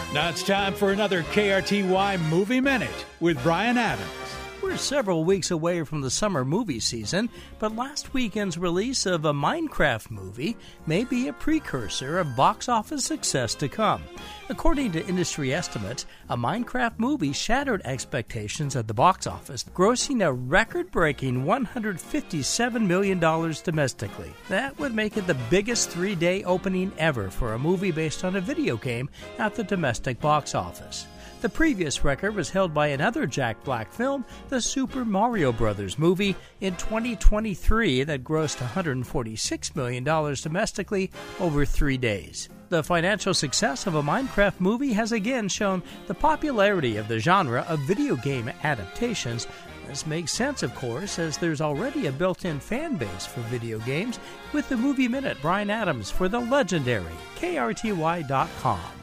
Now it's time for another KRTY Movie Minute with Brian Adams. We're several weeks away from the summer movie season, but last weekend's release of a Minecraft movie may be a precursor of box office success to come. According to industry estimates, a Minecraft movie shattered expectations at the box office, grossing a record-breaking $157 million domestically. That would make it the biggest three-day opening ever for a movie based on a video game at the domestic box office. The previous record was held by another Jack Black film, the Super Mario Bros. Movie, in 2023 that grossed $146 million domestically over 3 days. The financial success of a Minecraft movie has again shown the popularity of the genre of video game adaptations. This makes sense, of course, as there's already a built-in fan base for video games. With the Movie Minute, Brian Adams for the legendary KRTY.com.